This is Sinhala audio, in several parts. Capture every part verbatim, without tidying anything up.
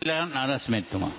Kaplan Arasmetuma.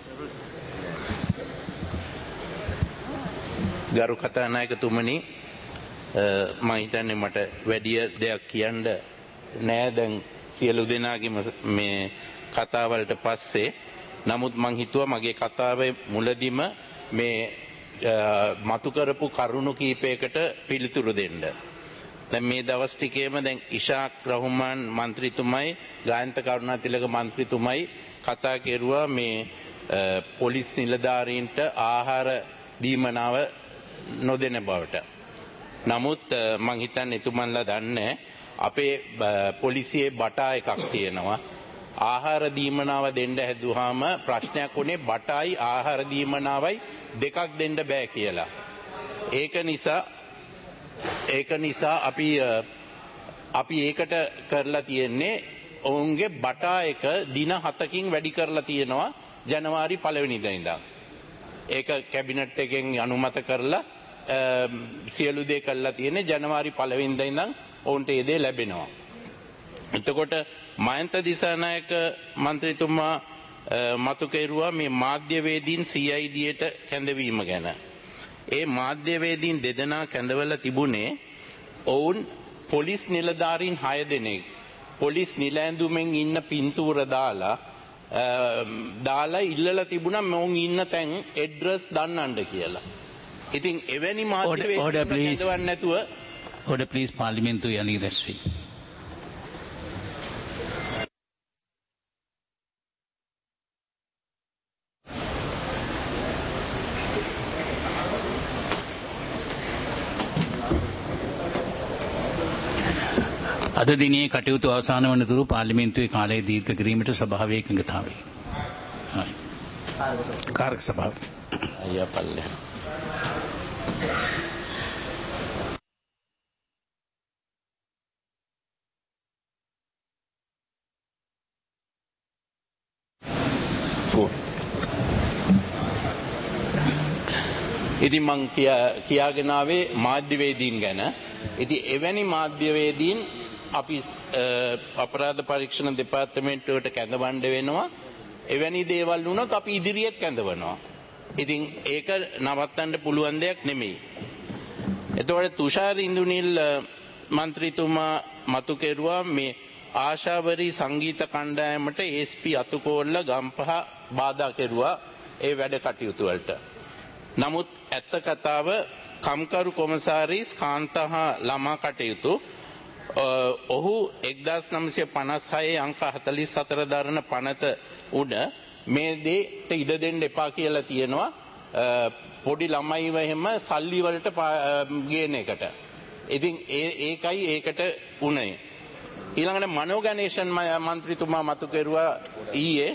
ගරු කතානායකතුමනි මම හිතන්නේ මට වැඩි දෙයක් කියන්න නෑ දැන් සියලු දෙනාගේම මේ කතාවලට පස්සේ නමුත් මං හිතුවා මගේ කතාවේ මුලදිම මේ මතු කරපු කරුණු කීපයකට පිළිතුරු දෙන්න. දැන් මේ දවස් ටිකේම දැන් ඉෂාක් රහමාන් മന്ത്രിතුමයි ගායන්ත කරුණාතිලක മന്ത്രിතුමයි කතා කෙරුවා මේ පොලිස් නිලධාරීන්ට ආහාර දීමනාව නොදෙන බවට. නමුත් මං හිතන්නේ එතුමන්ලා දන්නේ අපේ පොලිසියේ බටා එකක් තියෙනවා. ආහාර දීමනාව දෙන්න හැදුවාම ප්‍රශ්නයක් උනේ බටායි ආහාර දීමනාවයි දෙකක් දෙන්න බෑ කියලා. ඒක නිසා ඒක නිසා අපි අපි ඒකට කරලා තියෙන්නේ ඔවුන්ගේ බටා එක දින හතකින් වැඩි කරලා තියෙනවා ජනවාරි පළවෙනිදා ඉඳන්. ඒක කැබිනට් එකෙන් අනුමත කරලා සියලු දේ කරලා තියෙන්නේ ජනවාරි පළවෙනිදා ඉඳන් ඔවුන්ට ඒ දේ ලැබෙනවා. එතකොට මයන්ත දිසානායක മന്ത്രിතුමා මතු කෙරුවා මේ මාධ්‍යවේදීන් සී අයි ඩීයට කැඳවීම ගැන. ඒ මාධ්‍යවේදීන් දෙදෙනා කැඳවලා තිබුණේ ඔවුන් පොලිස් නිලධාරීන් හය දෙනෙක් පොලිස් නිලැඳුමෙන් ඉන්න පින්තූර දාලා දාලා ඉල්ලලා තිබුණා මොන් ඉන්න තැන් ඇඩ්‍රස් දන්නන්න කියලා. ඉතින් එවැනි මාධ්‍යවේදීන් කැඳවන්න නැතුව order please parliament to yani restri. අද දිනේ කටයුතු අවසන් වන තුරු පාර්ලිමේන්තුවේ කාලය දීර්ඝ කිරීමට සභාවේ එකඟතාවය.はい. කාර්ක සභාව. අයියා පල්ලේ. ඉතින් මං කියාගෙන ආවේ මාධ්‍යවේදීන් ගැන. ඉතින් එවැනි මාධ්‍යවේදීන් අපි අපරාධ පරීක්ෂණ දෙපාර්තමේන්තුවට කැඳවන්න වෙනවා. එවැනි දේවල් වුණොත් අපි ඉදිරියට කැඳවනවා. ඉතින් ඒක නවත්තන්න පුළුවන් දෙයක් නෙමෙයි. එතකොට තුෂාර ඉන්දුනිල් മന്ത്രിතුමා මතු කෙරුවා මේ ආශාවරී සංගීත කණ්ඩායමට එස් පී අතුකෝල්ල ගම්පහ බාධා කෙරුවා ඒ වැඩ කටයුතු වලට. නමුත් ඇත්ත කතාව කම්කරු කොමසාරිස් කාන්තා ළමා කටයුතු ඔහු එක්දාස් නවසිය පනස් හය අංක හතළිස් හතර දරන පනත උඩ මේ දේට ඉඩ දෙන්න එපා කියලා තියෙනවා පොඩි ළමයිව එහෙම සල්ලි වලට ගේන එකට. ඉතින් ඒකයි ඒකට උනේ. ඊළඟට මනෝ ගණේෂන් മന്ത്രിතුමා මතු කෙරුවා ඊයේ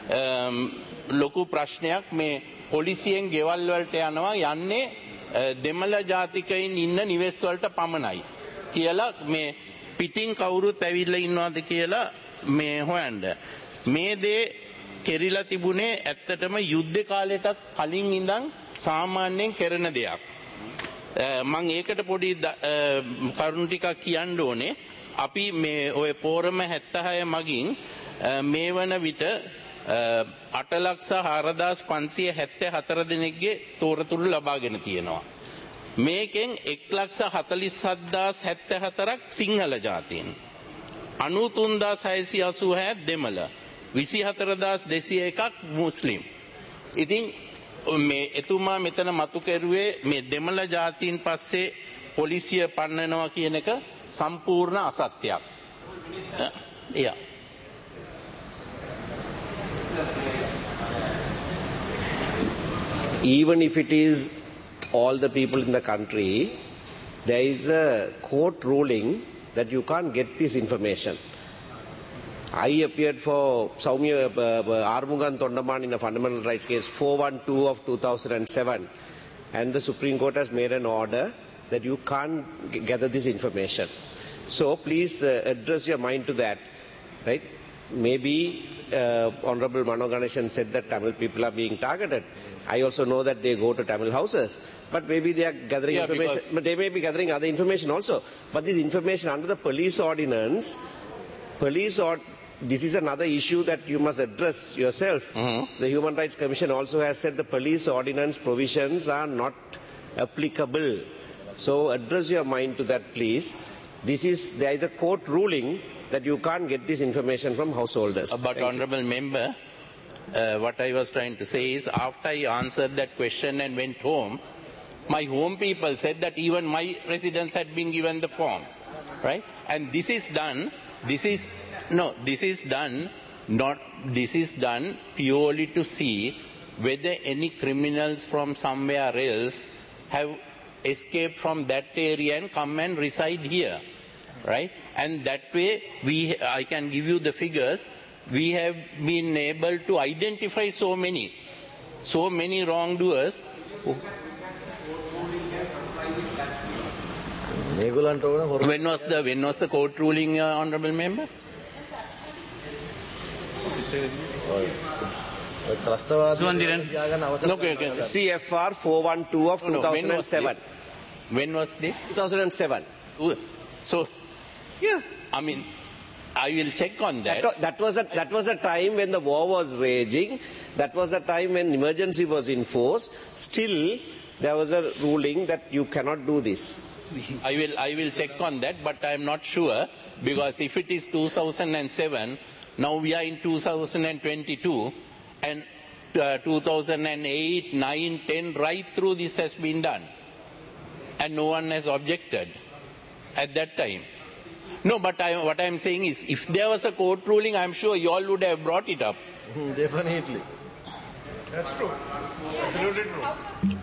ලොකු ප්‍රශ්නයක් මේ පොලිසියෙන් ගෙවල් වලට යනවා යන්නේ දෙමළ ජාතිකයින් ඉන්න නිවෙස් වලට පමණයි කියලා මේ පිටින් කවුරුත් ඇවිල්ලා ඉන්නවද කියලා මේ හොයන්න. මේ දේ කෙරිලා තිබුණේ ඇත්තටම යුද්ධ කාලයටත් කලින් ඉඳන් සාමාන්‍යයෙන් කරන දෙයක්. මම ඒකට පොඩි කරුණු ටිකක් කියන්න ඕනේ. අපි මේ ඔය පෝරම හැත්තෑ මගින් මේ වන විට අට ලක්ෂ හාරදාස් පන්සිය හැත්තෑ හතර දෙනෙක්ගේ තෝරතුරු ලබාගෙන තියෙනවා. මේකෙන් එක් ලක්ෂ හතළිස් හත්දාස් හැත්තෑ හතරක් සිංහල ජාතීන්. අනූතුන්දාස් හයසිය අසූ හය දෙමළ. විසිහතරදාස් දෙසිය එකක් මුස්ලිම්. ඉතින් මේ එතුමා මෙතන මතු කෙරුවේ මේ දෙමළ ජාතීන් පස්සේ පොලිසිය පන්නනවා කියන එක සම්පූර්ණ අසත්‍යයක්. එයා even if it is all the people in the country, there is a court ruling that you can't get this information. I appeared for Saumya uh, Armugan Tondaman in a fundamental rights case four one two of two thousand seven, and the Supreme Court has made an order that you can't gather this information. So please uh, address your mind to that, right? Maybe uh, Honorable Mano Ganeshan said that Tamil people are being targeted. I also know that they go to Tamil houses, but maybe they are gathering yeah, information, but they may be gathering other information also. But this information under the police ordinance, police or this is another issue that you must address yourself. Mm-hmm. The Human Rights Commission also has said the police ordinance provisions are not applicable. So address your mind to that, please. This is, there is a court ruling that you can't get this information from householders. But Thank Honourable you. Member, uh, what I was trying to say is after I answered that question and went home, my home people said that even my residents had been given the form, right? And this is done, this is, no, this is done, not, this is done purely to see whether any criminals from somewhere else have escaped from that area and come and reside here, right? And that way, we, I can give you the figures, we have been able to identify so many, so many wrongdoers. Who, when was the when was the court ruling, uh, Honourable Member? Okay, okay. C F R four one two of two thousand seven. When was this? two thousand seven. So, yeah, I mean, I will check on that. That, that was a that was a time when the war was raging. That was a time when emergency was in force. Still, there was a ruling that you cannot do this. I will I will check on that, but I am not sure, because if it is two thousand seven, now we are in two thousand twenty-two, and uh, two thousand eight, nine, ten, right through this has been done, and no one has objected at that time. No, but I, what I am saying is, if there was a court ruling, I am sure you all would have brought it up. Definitely. That's true. Absolutely true.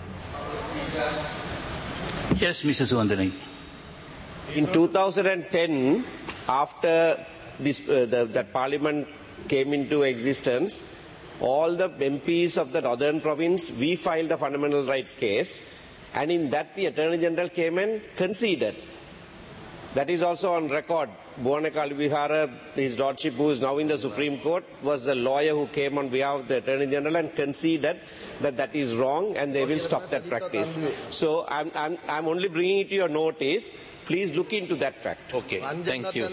Yes, Mister Suwandanai. In two thousand ten, after this, uh, the, that parliament came into existence, all the M Ps of the northern province, we filed a fundamental rights case, and in that the Attorney General came and conceded. That is also on record. Buwana Kalvihara, his lordship, who is now in the Supreme Court, was a lawyer who came on behalf of the Attorney General and conceded that that is wrong and they will stop that practice. So I'm, I'm, I'm only bringing it to your notice. Please look into that fact. Okay, thank you.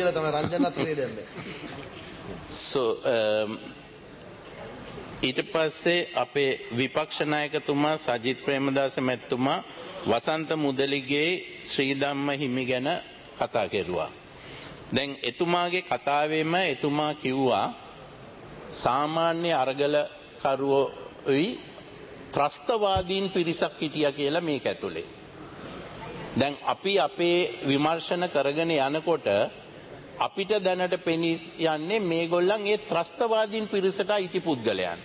So, um, ඊට පස්සේ අපේ විපක්ෂ නායකතුමා සජිත් ප්‍රේමදාස මැතිතුමා වසන්ත මුදලිගේ ශ්‍රීධම්ම හිමි ගැන කතා කෙරුවා. දැන් එතුමාගේ කතාවෙම එතුමා කිව්වා සාමාන්‍ය අරගලකරුවෝයි ත්‍රස්තවාදීන් පිරිසක් හිටියා කියලා මේක ඇතුලේ. දැන් අපි අපේ විමර්ශන කරගෙන යනකොට අපිට දැනට පෙනී යන්නේ මේගොල්ලන් ඒ ත්‍රස්තවාදීන් පිරිසට අයිති පුද්ගලයන්.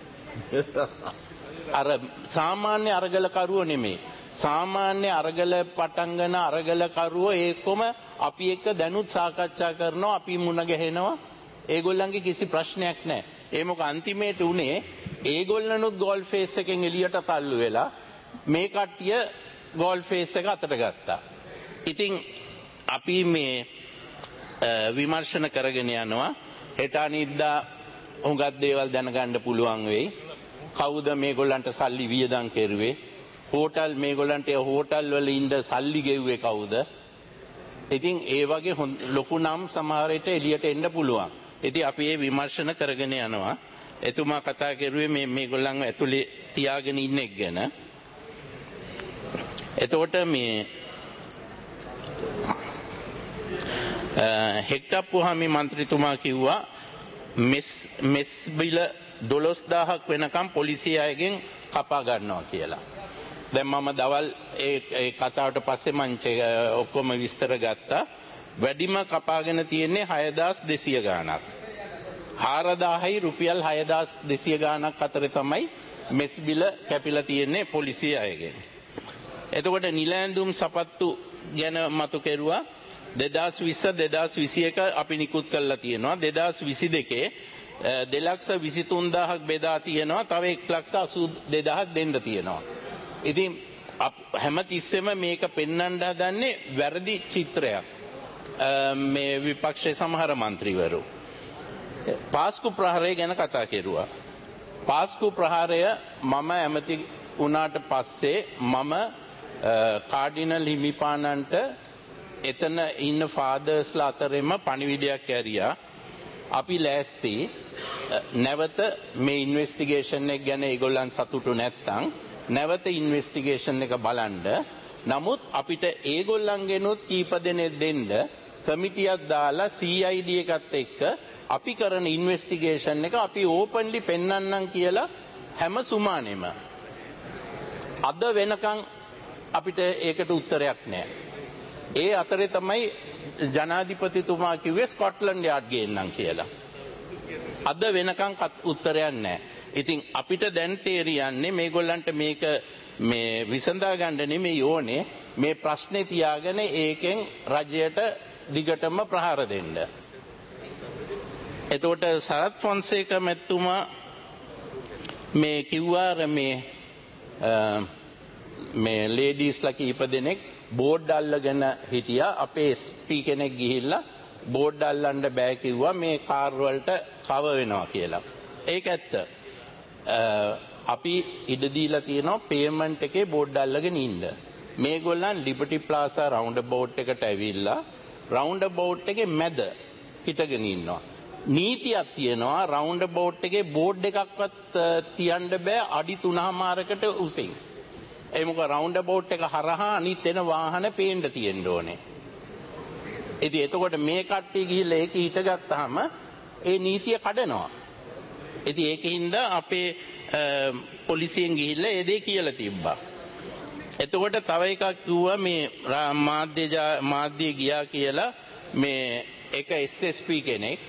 අර සාමාන්‍ය අරගලකරුවෝ නෙමෙයි. සාමාන්‍ය අරගල පටංගන අරගලකරුවෝ ඒකම අපි එක්ක දැනුත් සාකච්ඡා කරනවා, අපි මුණ ගැහෙනවා. ඒගොල්ලන්ගේ කිසි ප්‍රශ්නයක් නැහැ. ඒ මොක අන්තිමේට උනේ ඒගොල්ලනුත් ගෝල් ෆේස් එකෙන් එළියට තල්ලු වෙලා මේ කට්ටිය ගෝල් ෆේස් එක අතට ගත්තා. ඉතින් අපි මේ විමර්ශන කරගෙන යනවා. හෙට අනිද්දා හුඟක් දේවල් දැනගන්න පුළුවන් වෙයි. කවුද මේගොල්ලන්ට සල්ලි වියදම් කෙරුවේ? හෝටල් මේගොල්ලන්ට හෝටල් වල ඉන්න සල්ලි ගෙව්වේ කවුද? ඉතින් ඒ වගේ ලොකු නම් සමහර විට එළියට එන්න පුළුවන්. ඉතින් අපි මේ විමර්ශන කරගෙන යනවා. එතුමා කතා කරුවේ මේ මේගොල්ලන්ව ඇතුලේ තියාගෙන ඉන්න එක ගැන. එතකොට මේ හෙක්ටප්පුහාමි මන්ත්‍රීතුමා කිව්වා මෙස් මෙස් බිල දොළොස් දාහක් වෙනකම් පොලිසිය අයගෙන් කපා ගන්නවා කියලා. දැන් මම දවල් ඒ ඒ කතාවට පස්සේ මං ඔක්කොම විස්තර ගත්තා. වැඩිම කපාගෙන තියෙන්නේ හයදාස් දෙසිය ගාණක්. හාරදාහයි රුපියල් හයදාස් දෙසිය ගාණක් අතර තමයි මෙස් බිල කැපිලා තියෙන්නේ පොලිසිය අයගෙන්. එතකොට නිල ඇඳුම් සපත්තු ගැන මතු කෙරුවා. දෙදාස් විස්ස දෙදාස් විසි එක අපි නිකුත් කරලා තියෙනවා. දෙදාස් විසි දෙකේ දෙලක්ෂ විසිතුන් දාහක් බෙදා තියෙනවා. තව එක් ලක්ෂ අසූ දෙදාහක් දෙන්න තියෙනවා. ඉතින් හැමතිස්සෙම මේක පෙන්වන්න හදන්නේ වැරදි චිත්‍රයක්. මේ විපක්ෂයේ සමහර മന്ത്രിවරු පාස්කු ප්‍රහාරය ගැන කතා කෙරුවා. පාස්කු ප්‍රහාරය මම ඇමති වුණාට පස්සේ මම කාඩිනල් හිමිපාණන්ට එතන ඉන්න ෆාදර්ස්ලා අතරෙම පණිවිඩයක් ඇරියා. අපි ලෑස්ති නැවත මේ ඉන්වෙස්ටිගේෂන් එක ගැන ඒගොල්ලන් සතුටු නැත්තම් නැවත ඉන්වෙස්ටිගේෂන් එක බලන්න. නමුත් අපිට ඒගොල්ලන්ගෙනුත් කීප දෙනෙක් දෙන්න කමිටියක් දාලා C I D එකත් එක්ක අපි කරන ඉන්වෙස්ටිගේෂන් එක අපි ඕපන්ලි පෙන්වන්නම් කියලා හැම සුමානෙම. අද වෙනකන් අපිට ඒකට උත්තරයක් නැහැ. ඒ අතරේ තමයි ජනාධිපතිතුමා කිව්වේ ස්කොට්ලන්ඩ් යාඩ් ගේන්නම් කියලා. අද වෙනකන් උත්තරයක් නැහැ. ඉතින් අපිට දැන් තේරියන්නේ මේගොල්ලන්ට මේක මේ විසඳා ගන්න නෙමෙයි ඕනේ මේ ප්‍රශ්නේ තියාගෙන ඒකෙන් රජයට දිගටම ප්‍රහාර දෙන්න. එතකොට සරත් ෆොන්සේකා මැතිතුමා මේ කිව්වා මේ මේ ලේඩීස්ලා කීප දෙනෙක් බෝඩ් අල්ලගෙන හිටියා. අපේ S P කෙනෙක් ගිහිල්ලා බෝඩ් අල්ලන්න බෑ කිව්වා මේ කාර් වලට කව වෙනවා කියලා. ඒක ඇත්ත. අපි ඉඩ දීලා තියෙනවා පේමන්ට් එකේ බෝඩ් අල්ලගෙන ඉන්න. මේගොල්ලන් ලිබර්ටි ප්ලාසා රවුන්ඩ් අබවුට් එකට ඇවිල්ලා රවුන්ඩ් අබවුට් එකේ මැද හිටගෙන ඉන්නවා. නීතියක් තියෙනවා රවුන්ඩ් අබවුට් එකේ බෝඩ් එකක්වත් තියන්න බෑ අඩි තුනමාරකට උසින්. ඒ මොකද රවුන්ඩ් අබවුට් එක හරහා අනිත් එන වාහන පේන්න තියෙන්න ඕනේ. ඉතින් එතකොට මේ කට්ටිය ගිහිල්ලා ඒක හිටගත්තාම ඒ නීතිය කඩනවා. ඉතින් ඒකින්ද අපේ පොලිසියෙන් ගිහිල්ලා ඒ දේ කියලා තිබ්බා. එතකොට තව එකක් කිව්වා මේ මාධ්‍ය මාධ්‍ය ගියා කියලා මේ එක S S P කෙනෙක්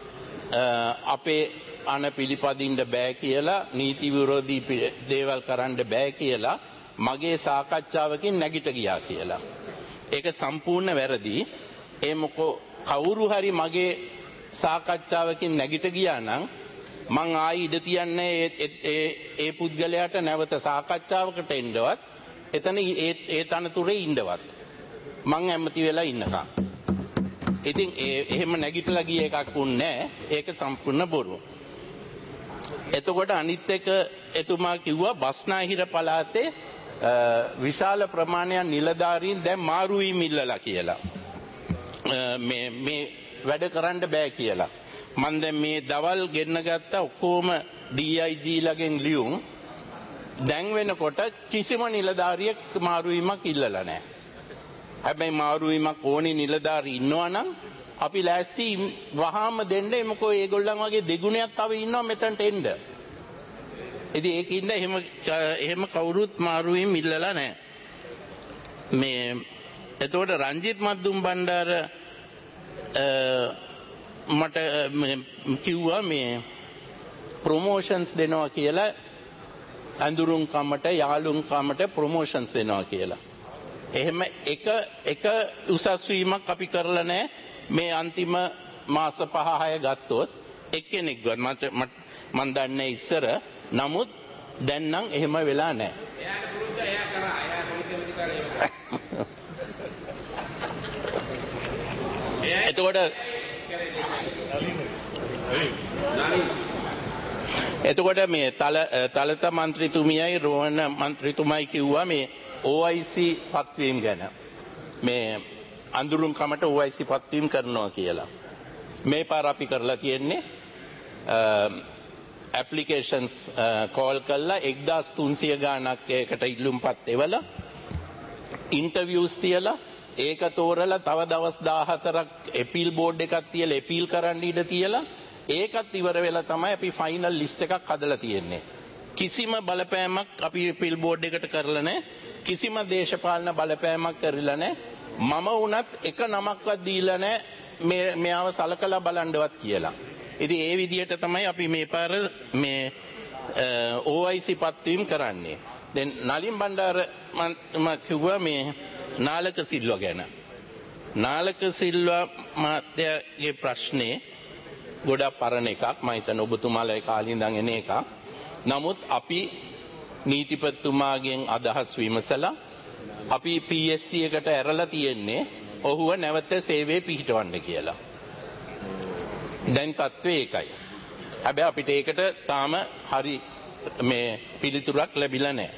අපේ අන පිළිපදින්න බෑ කියලා නීති විරෝධී දේවල් කරන්න බෑ කියලා මගේ සාකච්ඡාවකින් නැගිට ගියා කියලා. ඒක සම්පූර්ණ වැරදි. ඒ මොකෝ කවුරු හරි මගේ සාකච්ඡාවකින් නැගිට ගියා නම් මං ආයි ඉඩ තියන්නේ ඒ ඒ පුද්ගලයාට නැවත සාකච්ඡාවකට එන්නවත් එතන ඒ ඒ තනතුරේ ඉන්නවත් මං ඇමති වෙලා ඉන්නකම්. ඉතින් ඒ එහෙම නැගිටලා ගිය එකක් උන්නේ ඒක සම්පූර්ණ බොරු. එතකොට අනිත් එක එතුමා කිව්වා බස්නාහිර පළාතේ විශාල ප්‍රමාණයක් නිලධාරීන් දැන් මාරු වීම ඉල්ලලා කියලා. මේ මේ වැඩ කරන්න බෑ කියලා. මම දැන් මේ දවල් ගෙන්න ගත්ත ඔක්කොම D I G ලගෙන් ලියුම් දැන් වෙනකොට කිසිම නිලධාරියෙක් මාරු වීමක් ඉල්ලලා නැහැ. හැබැයි මාරු වීමක් ඕනේ නිලධාරි ඉන්නවා නම් අපි ලෑස්ති වහාම දෙන්න. මොකෝ ඒගොල්ලන් වගේ දෙගුණයක් තව ඉන්නවා මෙතනට එන්න. ඉතින් ඒකින්ද එහෙම එහෙම කවුරුත් මාරු වීම ඉල්ලලා නැහැ. මේ එතකොට රංජිත් මද්දුම් බණ්ඩාර මට කිව්වා මේ ප්‍රොමෝෂන්ස් දෙනවා කියලා අඳුරුම් කමට යාළුම් කමට ප්‍රොමෝෂන්ස් දෙනවා කියලා. එහෙම එක එක උසස් වීමක් අපි කරලා නැහැ. මේ අන්තිම මාස පහ හය ගත්තොත් එක්කෙනෙක්වත් මට මම දන්නේ ඉස්සර. නමුත් දැන් නම් එහෙම වෙලා නැහැ. එයාට පුරුද්ද එයා කරා. එයා පොලිසිය විකාරේ. එතකොට එතකොට මේ තල තලත මන්ත්‍රීතුමියයි රෝහණ මන්ත්‍රීතුමයි කිව්වා මේ O I C පත්වීම ගැන. මේ අඳුරුම් කමට O I C පත්වීම කරනවා කියලා. මේ පාර අපි කරලා තියෙන්නේ ඇප්ලිකේෂන්ස් කෝල් කරලා එක්දාස් තුන්සිය ගාණක් ඒකට ඉල්ලුම්පත් එවලා ඉන්ටර්වියුස් තියලා ඒක තෝරලා තව දවස් දාහතරක් අපීල් බෝඩ් එකක් තියලා අපීල් කරන්න ඉඩ තියලා ඒකත් ඉවර වෙලා තමයි අපි ෆයිනල් ලිස්ට් එකක් හදලා තියෙන්නේ. කිසිම බලපෑමක් අපි අපීල් බෝඩ් එකට කරලා නැහැ. කිසිම දේශපාලන බලපෑමක් කරලා නැහැ. මම වුණත් එක නමක්වත් දීලා නැහැ මේ මෙයාව සලකලා බලන්නවත් කියලා. ඉතින් ඒ විදිහට තමයි අපි මේ පාර මේ O I C පත්වීම කරන්නේ. දැන් නලින් බණ්ඩාර මම කිව්වා මේ නාලක සිල්වා ගැන. නාලක සිල්වා මහත්තයාගේ ප්‍රශ්නේ ගොඩක් පරණ එකක්. මම හිතන්නේ ඔබතුමාලා කාලේ ඉඳන් එන එකක්. නමුත් අපි නීතිපතිතුමාගෙන් අදහස් විමසලා අපි P S C එකට ඇරලා තියෙන්නේ ඔහුව නැවත සේවයේ පිහිටවන්න කියලා. දැන් තත්ත්වය ඒකයි. හැබැයි අපිට ඒකට තාම හරි මේ පිළිතුරක් ලැබිලා නැහැ.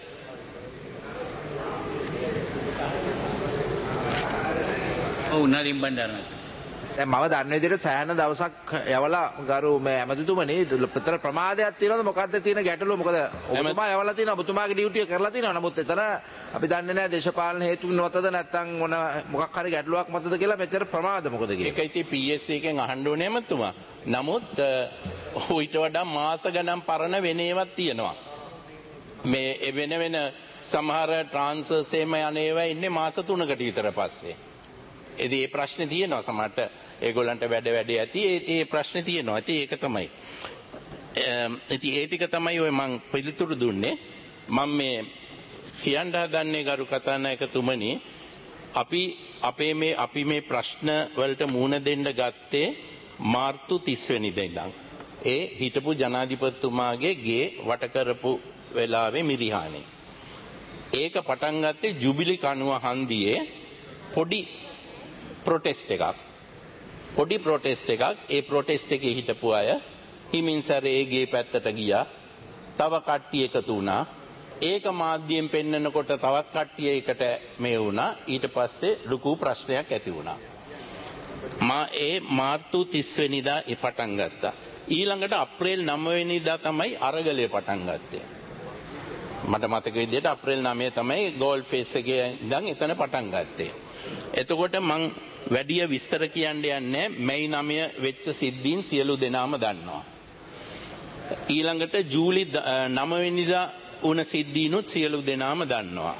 ඔව් නලින් බණ්ඩාර දැන් මම දන්න විදිහට සෑහෙන දවසක් යවලා ගරු මේ ඇමතිතුමනි විතර ප්‍රමාදයක් තියෙනවද මොකද්ද තියෙන ගැටලුව? මොකද ඔබතුමා යවලා තියෙනවා, ඔබතුමාගේ ඩියුටිය කරලා තියෙනවා. නමුත් එතන අපි දන්නේ නැහැ දේශපාලන හේතු මතද නැත්නම් මොන මොකක් හරි ගැටලුවක් මතද කියලා. මෙච්චර ප්‍රමාද මොකද කියන්නේ? ඒකයි ති පී එස් එකෙන් අහන්න ඕනේ ඇමතුමා. නමුත් ඊට වඩා මාස ගණන් පරණ වෙන ඒවාක් තියෙනවා. මේ වෙන වෙන සමහර ට්‍රාන්ස්ෆර්ස් එහෙම යන්නේවා ඉන්නේ මාස තුනකට විතර පස්සේ. ඉතින් මේ ප්‍රශ්නේ තියෙනවා සමහරට ඒගොල්ලන්ට වැඩ වැඩ ඇති. ඒ ප්‍රශ්නේ තියෙනවා. ඉතින් ඒක තමයි. ඉතින් ඒ ටික තමයි ඔය මම පිළිතුරු දුන්නේ. මම මේ කියන්න හදන්නේ ගරු කතානායකතුමනි, අපි අපේ මේ අපි මේ ප්‍රශ්න වලට මුහුණ දෙන්න ගත්තේ මාර්තු තිස් වෙනිදා ඉඳන්. ඒ හිටපු ජනාධිපතිතුමාගේ ගේ වට කරපු වෙලාවේ මිරිහානේ. ඒක පටන් ගත්තේ ජුබිලි කණුව හන්දියේ පොඩි ප්‍රොටෙස්ට් එකක්. පොඩි ප්‍රොටෙස්ට් එකක්. ඒ ප්‍රොටෙස්ට් එකේ හිටපු අය හිමින්සරේ ගේ පැත්තට ගියා. තව කට්ටිය එකතු වුණා. ඒක මාධ්‍යයෙන් පෙන්නකොට තවත් කට්ටිය එකට මේ වුණා. ඊට පස්සේ ලොකු ප්‍රශ්නයක් ඇති වුණා. මා ඒ මාර්තු තිස් වෙනිදා ඒ පටන් ගත්තා. ඊළඟට අප්‍රේල් නව වෙනිදා තමයි අරගලය පටන් ගත්තේ. මට මතක විදිහට අප්‍රේල් නවය තමයි ගෝල් ෆේස් එකේ ඉඳන් එතන පටන් ගත්තේ. එතකොට මං වැඩි විස්තර කියන්න යන්නේ මැයි නවය වෙච්ච සිද්ධීන් සියලු දෙනාම දන්නවා. ඊළඟට ජූලි නව වෙනිදා වුණ සිද්ධීනුත් සියලු දෙනාම දන්නවා.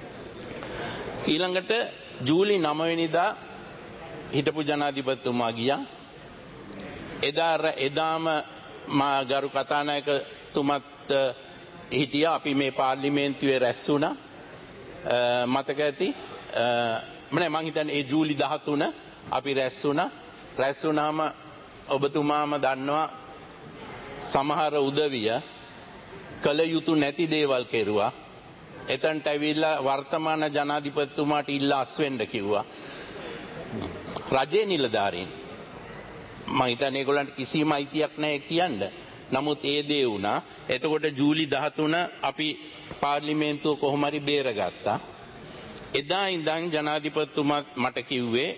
ඊළඟට ජූලි නව වෙනිදා හිටපු ජනාධිපතිතුමා ගියා. එදා එදාම මා ගරු කතානායකතුමත් හිටියා. අපි මේ පාර්ලිමේන්තුවේ රැස් වුණා. මතක ඇති. මම මං හිතන්නේ ඒ ජූලි දහතුන අපි රැස් වුණා. රැස් වුණාම ඔබතුමාම දන්නවා සමහර උදවිය කල යුතු නැති දේවල් කෙරුවා. එතනට ඇවිල්ලා වර්තමාන ජනාධිපතිතුමාට ඉල්ලා අස් වෙන්න කිව්වා. රජේ නිලධාරීන් මම හිතන්නේ ඒගොල්ලන්ට කිසිම අයිතියක් නැහැ කියන්න. නමුත් ඒ දේ වුණා. එතකොට ජූලි දහතුන අපි පාර්ලිමේන්තුව කොහොම හරි බේරගත්තා. එදා ඉඳන් ජනාධිපතිතුමා මට කිව්වේ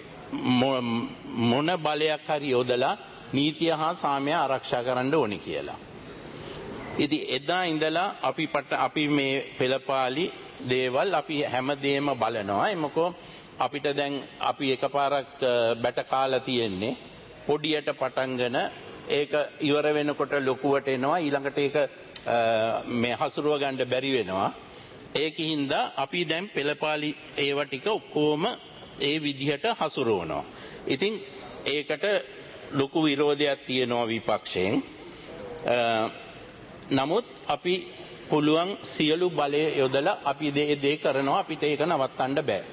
මොන බලයක් හරි යොදලා නීතිය හා සාමය ආරක්ෂා කරන්න ඕනි කියලා. ඉතින් එදා ඉඳලා අපි අපි මේ පෙළපාලි දේවල් අපි හැමදේම බලනවා. එමකෝ අපිට දැන් අපි එකපාරක් බැට කාලා තියෙන්නේ. පොඩියට පටන්ගෙන ඒක ඉවර වෙනකොට ලොකුවට එනවා. ඊළඟට ඒක මේ හසුරුව ගන්න බැරි වෙනවා. ඒකින්ද අපි දැන් පෙළපාලි ඒව ටික ඔක්කොම ඒ විදිහට හසුරුවනවා. ඉතින් ඒකට ලොකු විරෝධයක් තියෙනවා විපක්ෂයෙන්. නමුත් අපි පුළුවන් සියලු බලය යොදලා අපි දේ දේ කරනවා. අපිට ඒක නවත්තන්න බෑ.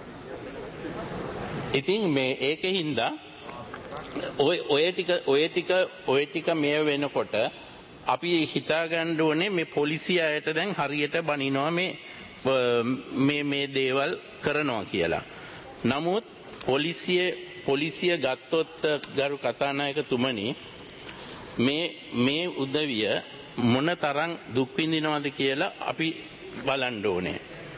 ඉතින් මේ ඒකින්ද ඔය ඔය ටික ඔය ටික ඔය ටික මේ වෙනකොට අපි හිතා ගන්න ඕනේ මේ පොලිසිය අයට දැන් හරියට බනිනවා මේ මේ මේ දේවල් කරනවා කියලා. නමුත් පොලිසිය පොලිසිය ගත්තොත් ගරු කතානායකතුමනි මේ මේ උදවිය මොන තරම් දුක් විඳිනවද කියලා අපි බලන්න ඕනේ.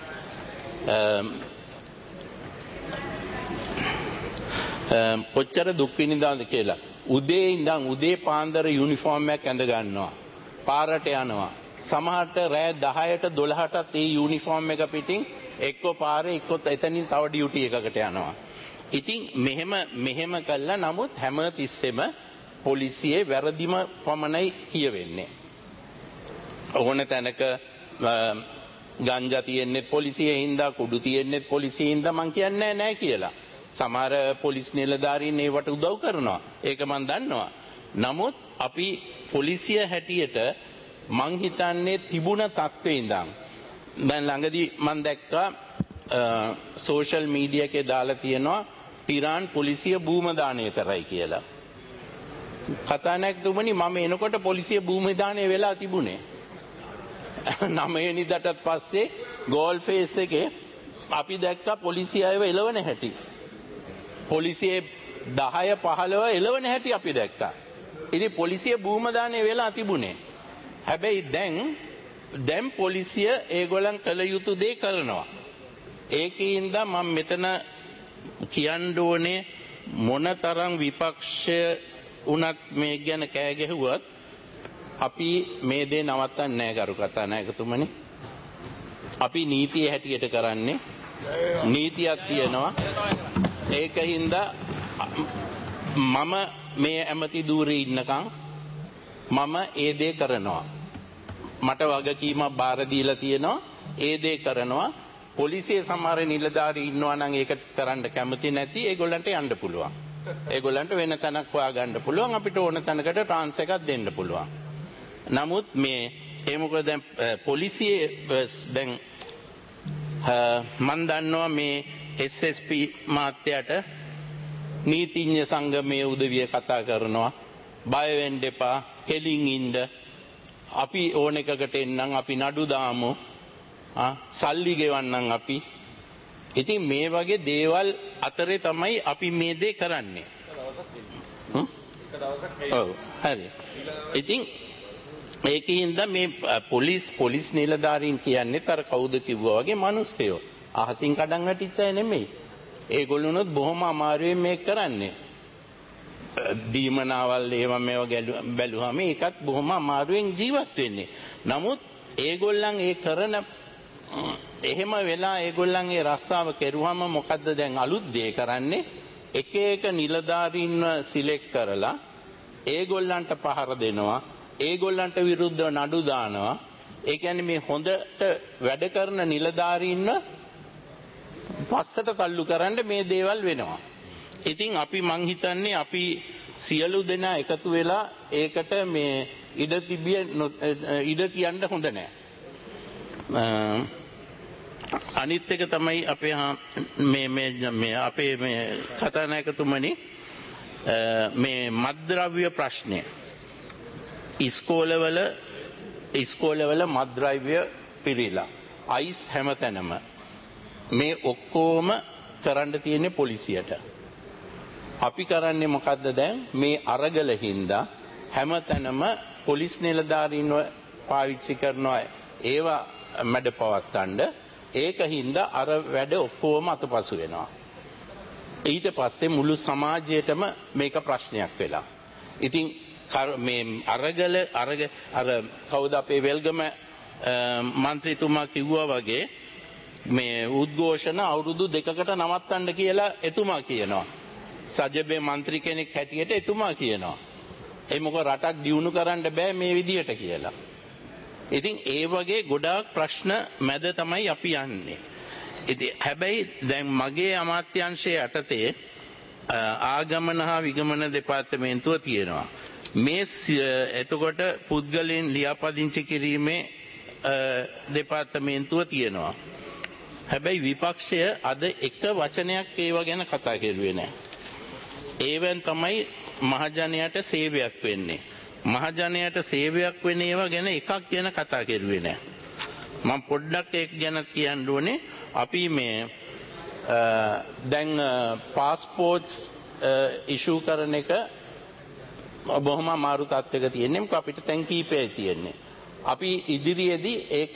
කොච්චර දුක් විඳිනවද කියලා. උදේ ඉඳන් උදේ පාන්දර යුනිෆෝම් එකක් ඇඳ ගන්නවා. පාරට යනවා. සමහරට රෑ දහයට දොළහටත් ඒ යුනිෆෝම් එක පිටින් එක්ක පාරේ එක්ක එතනින් තව ඩියුටි එකකට යනවා. ඉතින් මෙහෙම මෙහෙම කළා. නමුත් හැම තිස්සෙම පොලිසියේ වැරදිම පමණයි කියවෙන්නේ. ඕන තැනක ගංජා තියෙන්නේ පොලිසියේ හින්දා, කුඩු තියෙන්නේ පොලිසියේ හින්දා මං කියන්නේ නැහැ කියලා. සමහර පොලිස් නිලධාරීන් ඒවට උදව් කරනවා. ඒක මම දන්නවා. නමුත් අපි පොලිසිය හැටියට මං හිතන්නේ තිබුණ තත්ත්වේ ඉඳන් දැන් ළඟදී මම දැක්කා සෝෂල් මීඩියා එකේ දාලා තියෙනවා ඉරාන් පොලිසිය භූම දානය කරයි කියලා. කතානායකතුමනි මම එනකොට පොලිසිය භූම දානය වෙලා තිබුණේ. නව වෙනිදාටත් පස්සේ ගෝල් ෆේස් එකේ අපි දැක්කා පොලිසිය අයව එලවන හැටි. පොලිසියේ දහය පහළව එලවන හැටි අපි දැක්කා. ඉතින් පොලිසිය භූම දානය වෙලා තිබුණේ. හැබැයි දැන් දැන් පොලිසිය ඒගොල්ලන් කළ යුතු දේ කරනවා. ඒකින්ද මම මෙතන කියන්න ඕනේ මොනතරම් විපක්ෂය උනත් මේ ගැන කෑ ගැහුවත් අපි මේ දේ නවත්තන්නේ නැහැ කරු කතානායකතුමනි. අපි නීතිය හැටියට කරන්නේ නීතියක් තියෙනවා. ඒකින්ද මම මේ ඇමති ධූරේ ඉන්නකම් මම ඒ දේ කරනවා. මට වගකීමක් බාර දීලා තියෙනවා. ඒ දේ කරනවා. පොලිසිය සමහර නිලධාරී ඉන්නවා නම් ඒක කරන්න කැමති නැති ඒගොල්ලන්ට යන්න පුළුවන්. ඒගොල්ලන්ට වෙන තැනක් හොයා ගන්න පුළුවන්. අපිට ඕන තැනකට ට්‍රාන්ස් එකක් දෙන්න පුළුවන්. නමුත් මේ ඒ මොකද දැන් පොලිසියේ දැන් මන් දන්නවා මේ එස් එස් පී මාත්‍යට නීතිඥ සංගමයේ උදවිය කතා කරනවා. බය වෙන්න එපා. කෙලින් ඉන්න. අපි ඕන එකකට එන්නම් අපි නඩු දාමු. සල්ලි ගෙවන්නම් අපි. ඉතින් මේ වගේ දේවල් අතරේ තමයි අපි මේ දේ කරන්නේ. ඔව් හරි. ඉතින් ඒකින්ද මේ පොලිස් පොලිස් නිලධාරීන් කියන්නේ අර කවුද කිව්වා වගේ මිනිස්සුયો. අහසින් කඩන් වැටිච්ච අය නෙමෙයි. ඒගොල්ලොනොත් බොහොම අමාරුවෙන් මේක කරන්නේ. දීමනාවල් ඒවා මේවා බැලුවාම ඒකත් බොහොම අමාරුවෙන් ජීවත් වෙන්නේ. නමුත් ඒගොල්ලන් ඒ කරන එහෙම වෙලා ඒගොල්ලන් ඒ රස්සාව කෙරුවම මොකද්ද දැන් අලුත් දේ කරන්නේ? එක එක නිලධාරීන්ව සිලෙක්ට් කරලා ඒගොල්ලන්ට පහර දෙනවා. ඒගොල්ලන්ට විරුද්ධව නඩු දානවා. ඒ කියන්නේ මේ හොඳට වැඩ කරන නිලධාරීන්ව පස්සට තල්ලු කරන්න මේ දේවල් වෙනවා. ඉතින් අපි මං හිතන්නේ අපි සියලු දෙනා එකතු වෙලා ඒකට මේ ඉඩ තිබිය ඉඩ තියන්න හොඳ නැහැ. අනිත් එක තමයි අපේ මේ මේ මේ අපේ මේ කතානායකතුමනි මේ මත්ද්‍රව්‍ය ප්‍රශ්නය. ඉස්කෝලවල ඉස්කෝලවල මත්ද්‍රව්‍ය පිරීලා අයිස් හැමතැනම මේ ඔක්කොම කරන්න තියෙන්නේ පොලිසියට. අපි කරන්නේ මොකද්ද දැන් මේ අරගල හින්දා හැමතැනම පොලිස් නිලධාරීන්ව පාවිච්චි කරනවා ඒවා මැඩ පවත්තන්න. ඒක හින්දා අර වැඩ ඔක්කොම අතපසු වෙනවා. ඊට පස්සේ මුළු සමාජයටම මේක ප්‍රශ්නයක් වෙලා. ඉතින් මේ අරගල අරග අර කවුද අපේ වෙල්ගම මන්ත්‍රීතුමා කිව්වා වගේ මේ උද්ඝෝෂණ අවුරුදු දෙකකට නවත්තන්න කියලා එතුමා කියනවා. සජබේ මන්ත්‍රී කෙනෙක් හැටියට එතුමා කියනවා. ඒ මොකද රටක් දියුණු කරන්න බෑ මේ විදියට කියලා. ඉතින් ඒ වගේ ගොඩාක් ප්‍රශ්න මැද තමයි අපි යන්නේ. ඉතින් හැබැයි දැන් මගේ අමාත්‍යාංශයේ යටතේ ආගමන හා විගමන දෙපාර්තමේන්තුව තියෙනවා. මේ එතකොට පුද්ගලයන් ලියාපදිංචි කිරීමේ දෙපාර්තමේන්තුව තියෙනවා. හැබැයි විපක්ෂය අද එක වචනයක් ඒව ගැන කතා කරුවේ නැහැ. ඒවෙන් තමයි මහජනයාට සේවයක් වෙන්නේ. මහජනයාට සේවයක් වෙන ඒවා ගැන එකක් ගැන කතා කරුවේ නැහැ. මම පොඩ්ඩක් ඒක ගැන කියන්න ඕනේ. අපි මේ දැන් පාස්පෝර්ට්ස් ඉෂුව කරන එක බොහොම අමාරු තත්ත්වයක තියෙන්නේ. මොකද අපිට තැන් කීපයයි තියෙන්නේ. අපි ඉදිරියේදී ඒක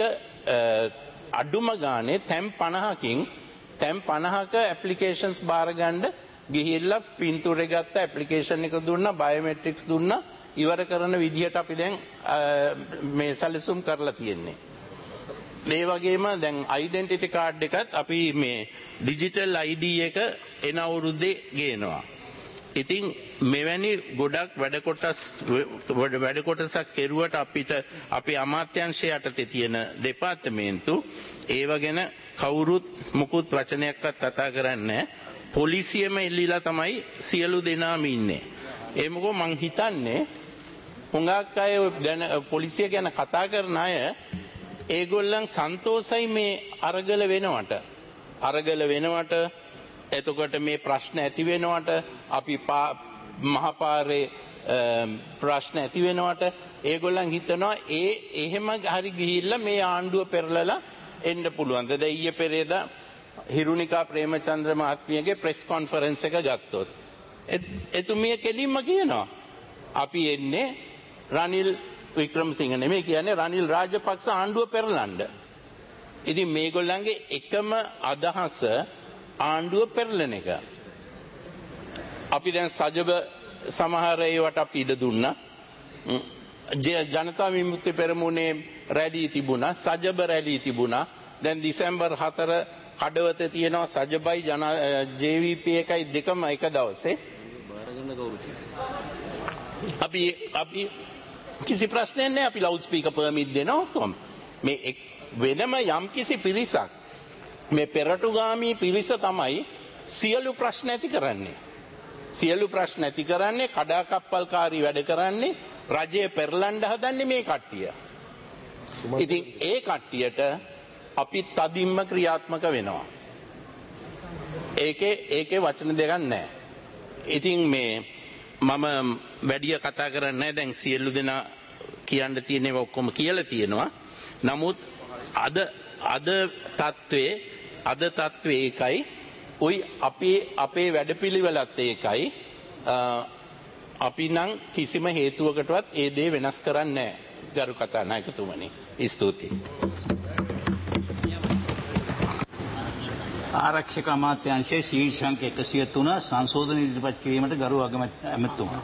අඩුම ගානේ තැන් පනහකින් තැන් පනහක ඇප්ලිකේෂන්ස් බාර ගන්න ගිහිල්ලා පින්තූරේ ගත්ත ඇප්ලිකේෂන් එක දුන්නා බයෝමෙට්‍රික්ස් දුන්නා ඉවර කරන විදිහට අපි දැන් මේ සැලසුම් කරලා තියෙන්නේ. මේ වගේම දැන් ඩෙන්ටිටි කාඩ් එකත් අපි මේ ඩිජිටල් ආයි ඩී එක එන අවුරුද්දේ ගේනවා. ඉතින් මෙවැනි ගොඩක් වැඩ කොටස් වැඩ කොටසක් කෙරුවට අපිට අපේ අමාත්‍යාංශය යටතේ තියෙන දෙපාර්තමේන්තු ඒව ගැන කවුරුත් මුකුත් වචනයක්වත් කතා කරන්නේ නැහැ. පොලිසියම එල්ලීලා තමයි සියලු දෙනාම ඉන්නේ. ඒ මොකෝ මං හිතන්නේ හුඟක් අය ගැන පොලිසිය ගැන කතා කරන අය ඒගොල්ලන් සන්තෝෂයි මේ අරගල වෙනවට. අරගල වෙනවට එතකොට මේ ප්‍රශ්න ඇති වෙනවට අපි මහපාරේ ප්‍රශ්න ඇති වෙනවට ඒගොල්ලන් හිතනවා ඒ එහෙම හරි ගිහිල්ලා මේ ආණ්ඩුව පෙරලලා එන්න පුළුවන්. දැන් ඊයේ පෙරේදා හිරුනිකා ප්‍රේමචන්ද්‍ර මහත්මියගේ ප්‍රෙස් කොන්ෆරන්ස් එක ගත්තොත් එතුමිය කෙලින්ම කියනවා අපි එන්නේ රනිල් වික්‍රමසිංහ නෙමෙයි කියන්නේ රනිල් රාජපක්ෂ ආණ්ඩුව පෙරලන්න. ඉතින් මේගොල්ලන්ගේ එකම අදහස ආණ්ඩුව පෙරලන එක. අපි දැන් සජබ සමහර ඒවට අපි ඉඩ දුන්නා. ජනතා විමුක්ති පෙරමුණේ රැලී තිබුණා, සජබ රැලී තිබුණා. දැන් දෙසැම්බර් හතර කඩවත තියෙනවා සජබයි ජන ජේ වී පී එකයි දෙකම එක දවසේ. අපි අපි කිසි ප්‍රශ්නයක් නැහැ. අපි ලවුඩ් ස්පීකර් පර්මිට් දෙනවා ඔක්කොම. මේ වෙනම යම් කිසි පිරිසක් මේ පෙරටුගාමී පිරිස තමයි සියලු ප්‍රශ්න ඇති කරන්නේ. සියලු ප්‍රශ්න ඇති කරන්නේ කඩාකප්පල්කාරී වැඩ කරන්නේ රජය පෙරලන්න හදන්නේ මේ කට්ටිය. ඉතින් ඒ කට්ටියට අපි තදින්ම ක්‍රියාත්මක වෙනවා. ඒකේ ඒකේ වචන දෙකක් නැහැ. ඉතින් මේ මම වැඩි කතා කරන්නේ නැහැ. දැන් සියලු දෙනා කියන්න තියෙන ඒවා ඔක්කොම කියලා තියෙනවා. නමුත් අද අද තත්ත්වයේ අද තත්ත්වයේ ඒකයි ඔයි අපේ අපේ වැඩපිළිවෙලත් ඒකයි. අපි නම් කිසිම හේතුවකටවත් ඒ දේ වෙනස් කරන්නේ නැහැ. ගරු කතානායකතුමනි. ස්තුතියි. ආරක්ෂක අමාත්‍යාංශයේ ශීර්ෂාංක එකසිය තුන සංශෝධන ඉදිරිපත් කිරීමට ගරු ඇමතුමා.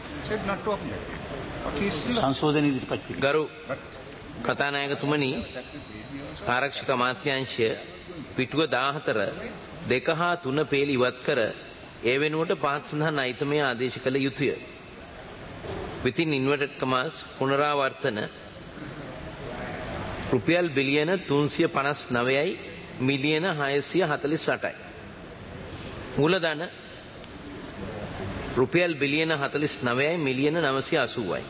සංශෝධන ඉදිරිපත් කිරීම. ගරු කතානායකතුමනි, ආරක්ෂක අමාත්‍යාංශය පිටුව දාහතර දෙක හා තුන පේලි ඉවත් කර ඒ වෙනුවට පහත් සඳහන් අයිතමය ආදේශ කළ යුතුය. within inverted commas පුනරාවර්තන රුපියල් බිලියන තුන්සිය පනස් නවයයි මිලියන හයසිය හතළිස් අටයි. මූලධන රුපියල් බිලියන හතළිස් නවයයි මිලියන නවසිය අසූවයි.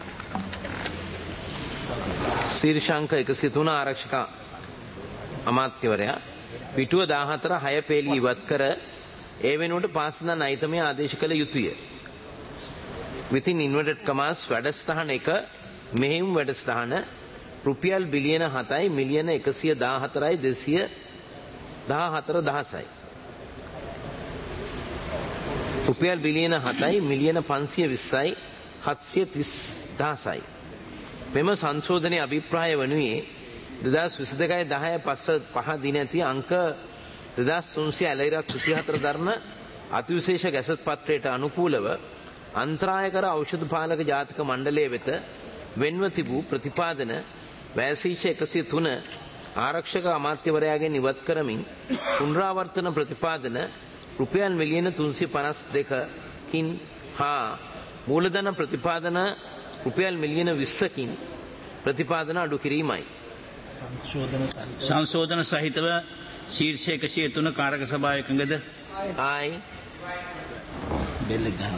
ශීර්ෂාංක එකසිය තුන ආරක්ෂක අමාත්‍යවරයා පිටුව දාහතර හය පේලි ඉවත් කර ඒ වෙනුවට පාසඳන් අයිතමය ආදේශ කළ යුතුය. within inverted commas වැඩසටහන එක මෙහෙයුම් වැඩසටහන රුපියල් බිලියන හතයි මිලියන එකසිය දාහතරයි දෙසිය දාහතර දහසයි. රුපියල් බිලියන හතයි මිලියන පන්සිය විස්සයි හත්සිය තිස් දහසයි. මෙම සංශෝධනයේ අභිප්‍රාය වනුයේ දෙදස් විසි දෙකයි දහය පස්ස පහ දින ඇති අංක දෙදස් තුන්සිය ඇලයිරක් විසිහතර දරන අතිවිශේෂ ගැසට් පත්‍රයට අනුකූලව අන්තරායකර ඖෂධ පාලක ජාතික මණ්ඩලය වෙත වෙන්ව තිබූ ප්‍රතිපාදන වැසීෂ එකසිය තුන ආරක්ෂක අමාත්‍යවරයාගෙන් ඉවත් කරමින් පුනරාවර්තන ප්‍රතිපාදන රුපියල් මිලියන තුන්සිය පනස් දෙකකින් හා මූලධන ප්‍රතිපාදන රුපියල් මිලියන විස්සකින් ප්‍රතිපාදන අඩු කිරීමයි. සංශෝධන සහිතව ශීර්ෂ එකසිය තුන කාරක සභාව එකඟද? ආයි බෙල්ල ගන්න.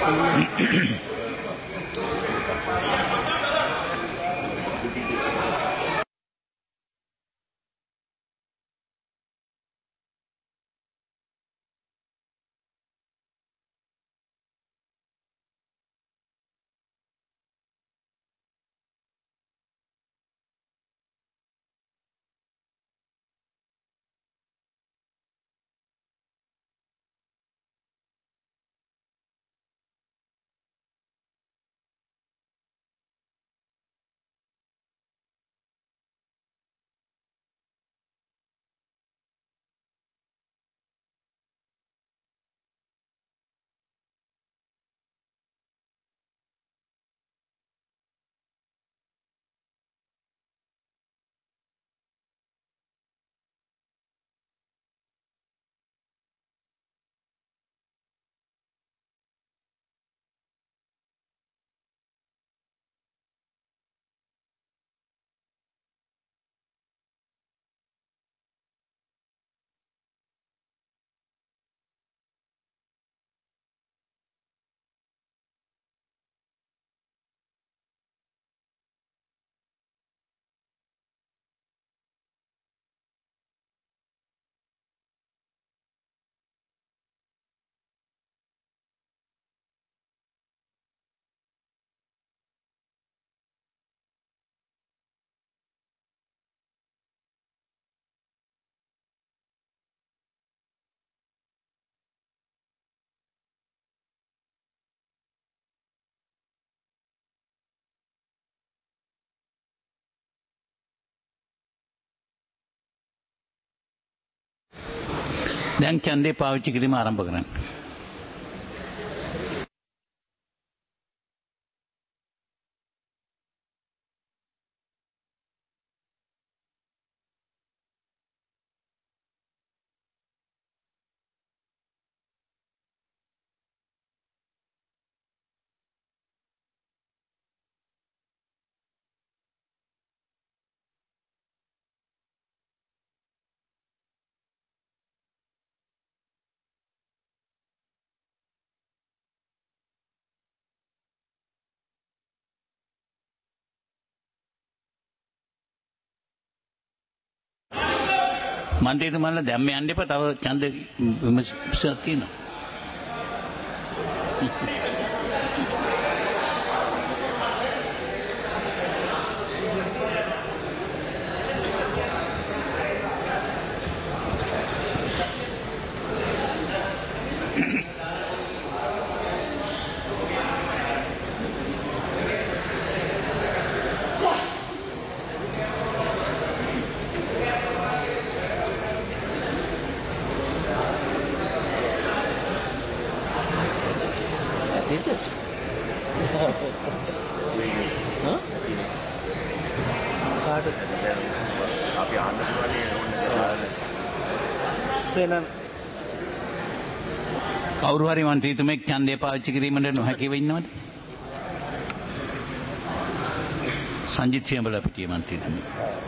දැන් ඡන්දේ පාවිච්චි කිරීම ආරම්භ කරන්න. මන්ත්‍රීතුමාලා දැම්ම යන්න එපා. තව ඡන්ද විමර්ශනයක් තියෙනවා. කවුරු හරි මන්ත්‍රීතුමෙක් ඡන්දය පාවිච්චි කිරීමට නොහැකිව ඉන්නවද? සංජිත් සියඹලාපිටිය මන්ත්‍රීතුමා.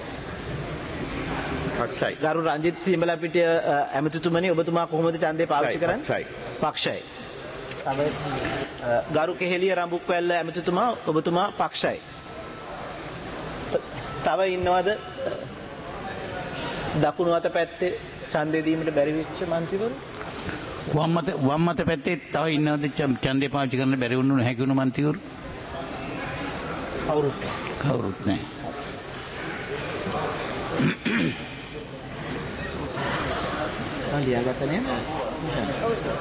පක්ෂයි. ගරු රංජිත් සියඹලාපිටිය ඇමතිතුමනි, ඔබතුමා කොහොමද ඡන්දය පාවිච්චි කරන්නේ? පක්ෂයි. පක්ෂයි. තව ගරු කෙහෙලිය රඹුක්වැල්ල ඇමතිතුමා, ඔබතුමා පක්ෂයි. තව ඉන්නවද දකුණු අත පැත්තේ ඡන්දය දීමට බැරි වෙච්ච මන්ත්‍රීවරු? වම් මත වම් මත පැත්තේ තව ඉන්නවද ඡන්දේ පාවිච්චි කරන්න බැරි වුණු නොහැකි වුණු මන්ත්‍රීවරු? කවුරුත් කවුරුත් නැහැ. මම ලියාගත්ත නේද? ඔව් සර්.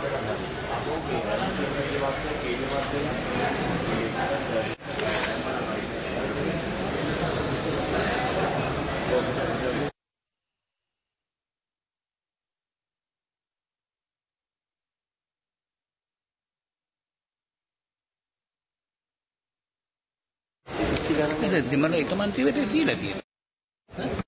ඉතින් මම එක මන්ත්‍රීවරයෙක් දීලා තියෙනවා.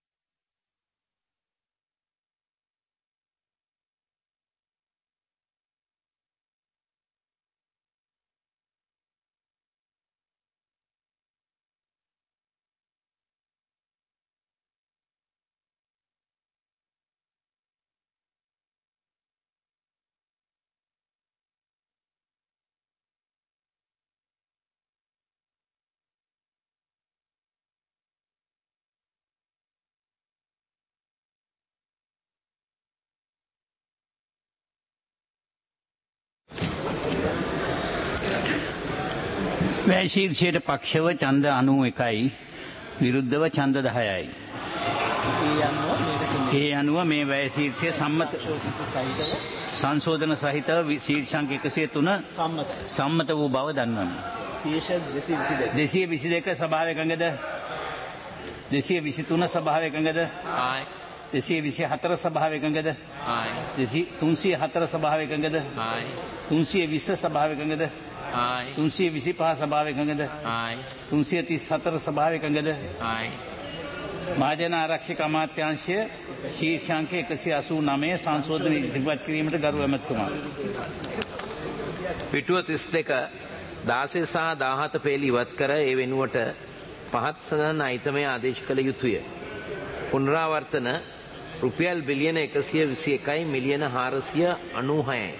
වැය ශීර්ෂයට පක්ෂව ඡන්ද අනූ එකයි විරුද්ධව ඡන්ද දහයයි. ඒ අනුව මේ වැය ශීර්ෂය සම්මත සංශෝධන සහිතව ශීර්ෂාංක එකසිය තුන සම්මත වූ බව දන්වමි. දෙසිය විසි දෙක සභාව එකඟද? දෙසිය විසි තුන සභාව එකඟද? දෙසිය විසි හතර සභාව එකඟද? තුන්සිය හතර සභාව එකඟද? තුන්සිය විස්ස සභාව එකඟද? තුන්සිය විසි පහ සභාව එකඟද? තුන්සිය තිස් හතර සභාව එකඟද? මහජන ආරක්ෂක අමාත්‍යාංශය ශීර්ෂාංක එකසිය අසූ නවය සංශෝධන ඉදිරිපත් කිරීමට ගරු ඇමතුමා. පිටුව තිස් දෙක දාසය සහ දාහත පේලි ඉවත් කර ඒ වෙනුවට පහත් සඳහන් අයිතමය ආදේශ කළ යුතුය. පුනරාවර්තන රුපියල් බිලියන එකසිය විසි එකයි මිලියන හාරසිය අනූහයයි.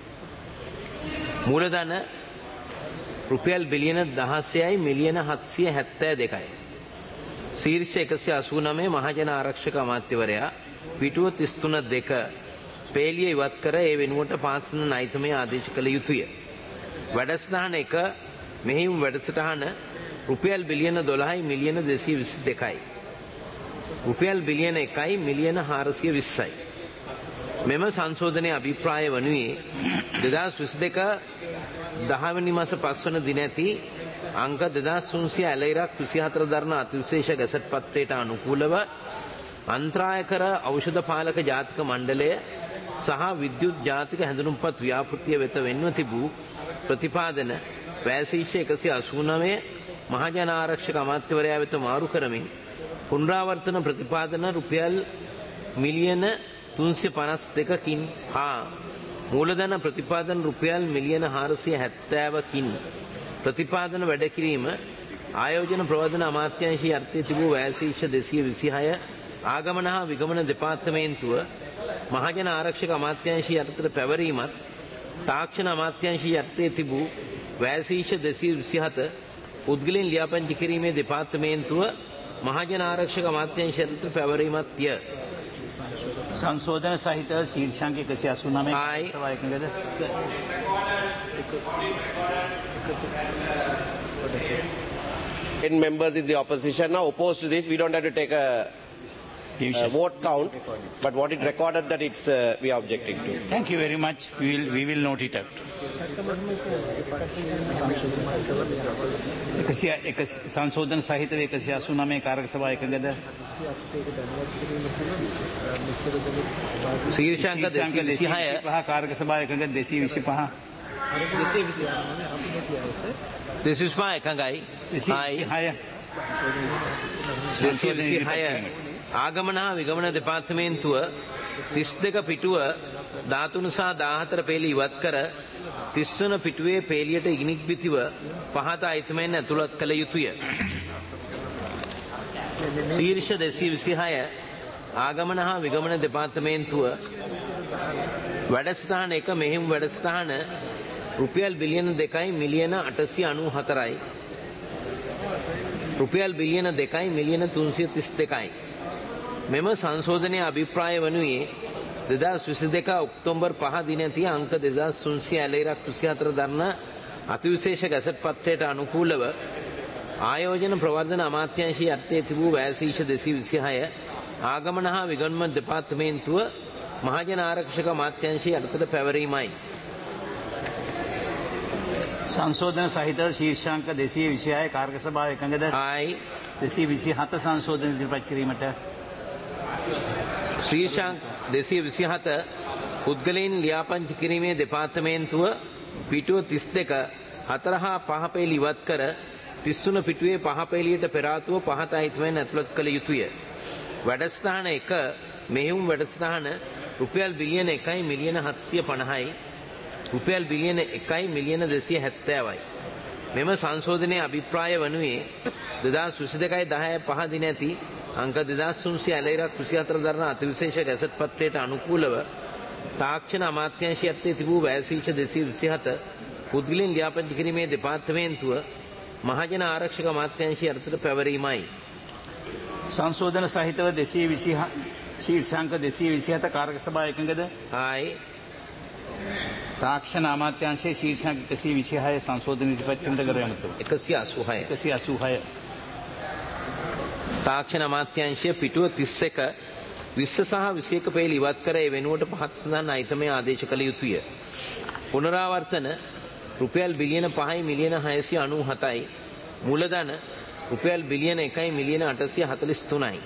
මූලධන රුපියල් බිලියන දහසයයි මිලියන හත්සිය හැත්තෑ දෙකයි. ශීර්ෂ එකසිය අසූ නවය මහජන ආරක්ෂක අමාත්‍යවරයා පිටුව තිස් තුන දෙක පේලිය ඉවත් කර ඒ වෙනුවට පහත් සඳහන් අයිතමය ආදේශ කළ යුතුය. වැඩසටහන එක මෙහිම වැඩසටහන රුපියල් බිලියන දොළහයි මිලියන දෙසිය විසි දෙකයි. රුපියල් බිලියන එකයි මිලියන හාරසිය විස්සයි. මෙම සංශෝධනයේ අභිප්‍රාය වනුයේ දෙදහස් විසි දෙක දහවැනි මාස පස්වන දින ඇති අංක දෙදහස් තුන්සිය ඇලයිරක් විසිහතර දරන අතිවිශේෂ ගැසට් පත්‍රයට අනුකූලව අන්ත්‍රාය කර ඖෂධ පාලක ජාතික මණ්ඩලය සහ විද්‍යුත් ජාතික හැඳුනුම්පත් ව්‍යාපෘතිය වෙත වෙන්ව තිබූ ප්‍රතිපාදන වැයශීර්ෂ එකසිය අසූ නවය මහජන ආරක්ෂක අමාත්‍යවරයා වෙත මාරු කරමින් පුනරාවර්තන ප්‍රතිපාදන රුපියල් මිලියන තුන්සිය පනස් දෙකකින් හා මූලධන ප්‍රතිපාදන රුපියල් මිලියන හාරසිය හැත්තෑවකින් ප්‍රතිපාදන වැඩ කිරීම ආයෝජන ප්‍රවර්ධන අමාත්‍යාංශයේ අර්ථය තිබූ වැයශීර්ෂ දෙසිය විසිහය ආගමන හා විගමන දෙපාර්තමේන්තුව මහජන ආරක්ෂක අමාත්‍යාංශයේ අර්ථයට පැවරීමත් තාක්ෂණ අමාත්‍යාංශයේ අර්ථයේ තිබූ වැයශීර්ෂ දෙසිය විසිහත පුද්ගලයන් ලියාපදිංචි කිරීමේ දෙපාර්තමේන්තුව මහජන ආරක්ෂක අමාත්‍යාංශයේ අර්ථයට පැවරීමත්ය. සංශෝධන සහිත ශීර්ෂාංක එකසිය අසූ නවය සභාව එකඟද? ten members in the opposition are opposed to this. We don't have to take a, a vote count, but what it recorded that it's uh, we are objecting to. Thank you very much. We will we will note it out. එකසිය එක සංශෝධන සහිත එකසිය අසූ නවය කාරක සභාව එකඟද? ශීර්ෂාංක දෙසිය විසිහය කාරක සභාව එකඟද? දෙසිය විසි පහ දෙසිය විසි පහ එකඟයි. දෙසිය විසිහය ආගමන හා විගමන දෙපාර්තමේන්තුව තිස් දෙක පිටුව දාතුන සහ දාහතර පේලි ඉවත් කර තිස් වන පිටුවේ පේලියට ඉගිනික් බිතිව පහත අයිතමෙන් ඇතුළත් කළ යුතුය. ශීර්ෂ දෙසිය විසිහය ආගමන හා විගමන දෙපාර්තමේන්තුව වැඩසටහන එක මෙහිම වැඩසටහන රුපියල් බිලියන දෙකයි මිලියන අටසිය අනූ හතරයි. රුපියල් බිලියන දෙකයි මිලියන තුන්සිය තිස් දෙකයි. මෙම සංශෝධනයේ අභිප්‍රාය වනුයේ දෙදහස් විසි දෙක ඔක්තෝබර් පහ දින ඇති අංක දෙදහස් තුන්සිය ඇලයිරක් විසිහතර දරන අතිවිශේෂ ගැසට් පත්‍රයට අනුකූලව ආයෝජන ප්‍රවර්ධන අමාත්‍යාංශයේ අර්ථයේ තිබූ වැයශීර්ෂ දෙසිය විසිහය ආගමන හා විගමන දෙපාර්තමේන්තුව මහජන ආරක්ෂක අමාත්‍යාංශයේ අර්ථයට පැවරීමයි. සංශෝධන සහිත ශීර්ෂාංක දෙසිය විසිහය කාර්ක සභාව එකඟද? ආයි දෙසිය විසිහත සංශෝධන ඉදිරිපත් කිරීමට ශීර්ෂාංක දෙසිය විසිහත පුද්ගලයන් ලියාපදිංචි කිරීමේ දෙපාර්තමේන්තුව පිටුව තිස් දෙක හතර හා පහ පේලි ඉවත් කර තිස් තුන පිටුවේ පහ පේලියට පෙර ආතුව පහත අයිතමෙන් ඇතුළත් කළ යුතුය. වැඩසටහන එක මෙහෙයුම් වැඩසටහන රුපියල් බිලියන එකයි මිලියන හත්සිය පනහයි රුපියල් බිලියන එකයි මිලියන දෙසිය හැත්තෑවයි. මෙම සංශෝධනයේ අභිප්‍රාය වනුයේ දෙදහස් විසි දෙකයි දහය පහ දින ඇති අංක දෙදහස් තුන්සිය ඇලයිරක් විසිහතර දරන අතිවිශේෂ ගැසට් පත්‍රයට අනුකූලව තාක්ෂණ අමාත්‍යාංශයේ අර්ථයේ තිබූ වැයශීර්ෂ දෙසිය විසිහත පුද්ගලයන් ලියාපදිංචි කිරීමේ දෙපාර්තමේන්තුව මහජන ආරක්ෂක අමාත්‍යාංශයේ අර්ථයට පැවරීමයි. සංශෝධන සහිතව දෙසිය විසි ශීර්ෂාංක දෙසිය විසිහත කාරක සභාව එකඟද? ආයි තාක්ෂණ අමාත්‍යාංශයේ ශීර්ෂාංක එකසිය විසිහය සංශෝධන ඉදිරිපත් කරන කර යමු. එකසිය අසූහය. එකසිය අසූහය. තාක්ෂණ අමාත්‍යාංශය පිටුව තිස් එක විස්ස සහ විසි එක පේලි ඉවත් කර ඒ වෙනුවට පහත සඳහන් අයිතමය ආදේශ කළ යුතුය. පුනරාවර්තන රුපියල් බිලියන පහයි මිලියන හයසිය අනූහතයි. මූලධන රුපියල් බිලියන එකයි මිලියන අටසිය හතළිස් තුනයි.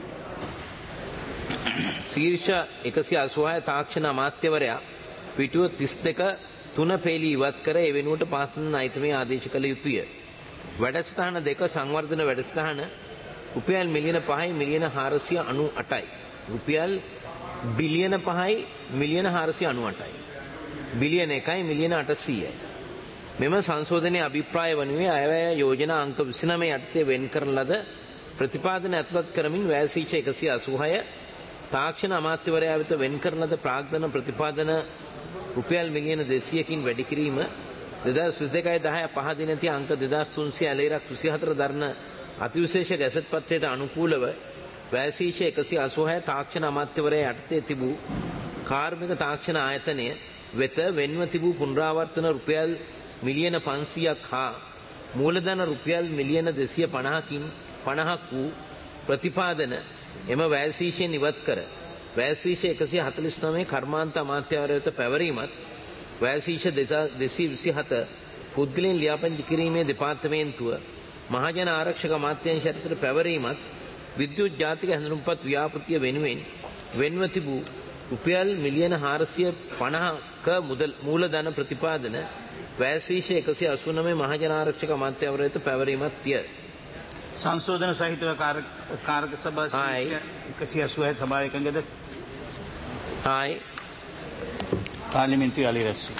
ශීර්ෂ එකසිය අසූහය තාක්ෂණ අමාත්‍යවරයා පිටුව තිස් දෙක තුන පේලි ඉවත් කර ඒ වෙනුවට පහත සඳහන් අයිතමය ආදේශ කළ යුතුය. වැඩසටහන දෙක සංවර්ධන වැඩසටහන රුපියල් මිලියන පහයි මිලියන හාරසිය අනූ අටයි. රුපියල් බිලියන පහයි මිලියන හාරසිය අනූ අටයි. බිලියන එකයි මිලියන අටසීයයි. මෙම සංශෝධනයේ අභිප්‍රාය වනුයේ අයවැය යෝජනා අංක විසිනමය යටතේ වෙන් කරන ලද ප්‍රතිපාදන ඇතුළත් කරමින් වැය ශීර්ෂ එකසිය අසූහය තාක්ෂණ අමාත්‍යවරයා වෙත වෙන් කරන ලද ප්‍රාග්ධන ප්‍රතිපාදන රුපියල් මිලියන දෙසීයකින් වැඩි කිරීම දෙදහස් විසිදෙකයි දහය පහ දිනති අංක දෙදහස් තුන්සිය ඇලේරක් විසිහතර දරන අතිවිශේෂ ගැසට් පත්‍රයට අනුකූලව වැය ශීර්ෂ එකසිය අසූහය තාක්ෂණ අමාත්‍යවරයා යටතේ තිබූ කාර්මික තාක්ෂණ ආයතනය වෙත වෙන්ව තිබූ පුනරාවර්තන රුපියල් මිලියන පන්සීයක් හා මූලධන රුපියල් මිලියන දෙසිය පනහකින් පනහක් වූ ප්‍රතිපාදන එම වැය ශීර්ෂයෙන් ඉවත් කර වැය ශීර්ෂ එකසිය හතළිස් නවය කර්මාන්ත අමාත්‍යවරයා වෙත පැවරීමත් වැය ශීර්ෂ දෙසිය විසිහත පුද්ගලයන් ලියාපදිංචි කිරීමේ දෙපාර්තමේන්තුව මහජන ආරක්ෂක අමාත්‍යාංශ යටතට පැවරීමත් විද්‍යුත් ජාතික හැඳුනුම්පත් ව්‍යාපෘතිය වෙනුවෙන් වෙන්ව තිබූ රුපියල් මිලියන හාරසිය පනහක මුදල් මූලධන ප්‍රතිපාදන වැය ශීර්ෂ එකසිය අසූනවය මහජන ආරක්ෂක අමාත්‍යවරයා වෙත පැවරීමත්ය. සංශෝධන සහිතව කාරක සභා ශීර්ෂ එකසිය අසූහය සභාව එකඟද? හායි. පාර්ලිමේන්තුවේ අලි රැස්ව.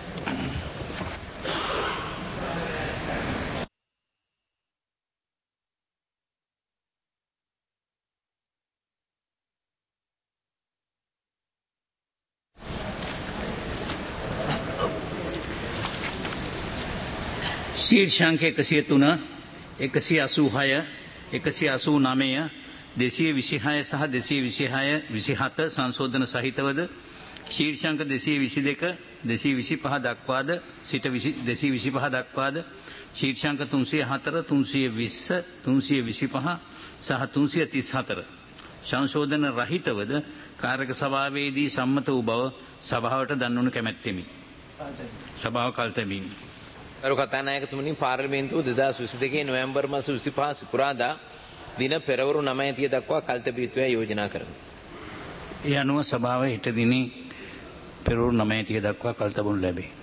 ශීර්ෂාංක එකසිය තුන එකසිය අසූහය එකසිය අසූ නවය දෙසිය විසිහය සහ දෙසිය විසිහය විසිහත සංශෝධන සහිතවද ශීර්ෂාංක දෙසිය විසි දෙක දෙසිය විසිපහ දක්වාද සිට දෙසිය විසිපහ දක්වාද ශීර්ෂාංක තුන්සිය හතර තුන්සිය විස්ස තුන්සිය විසිපහ සහ තුන්සිය තිස් හතර සංශෝධන රහිතවද කාරක සභාවේදී සම්මත වූ බව සභාවට දන්වනු කැමැත්තෙමි. සභාව කල්තැබීම. ගරු කතානායකතුමනි, පාර්ලිමේන්තුව දෙදහස් විසිදෙකේ නොවැම්බර් මාස විසිපහ සිකුරාදා දින පෙරවරු නවය දක්වා කල්තැබිය යුතුයි යෝජනා කරමි. ඒ අනුව සභාව හෙට දිනේ පෙරවරු නවය දක්වා කල්තබනු ලැබේ.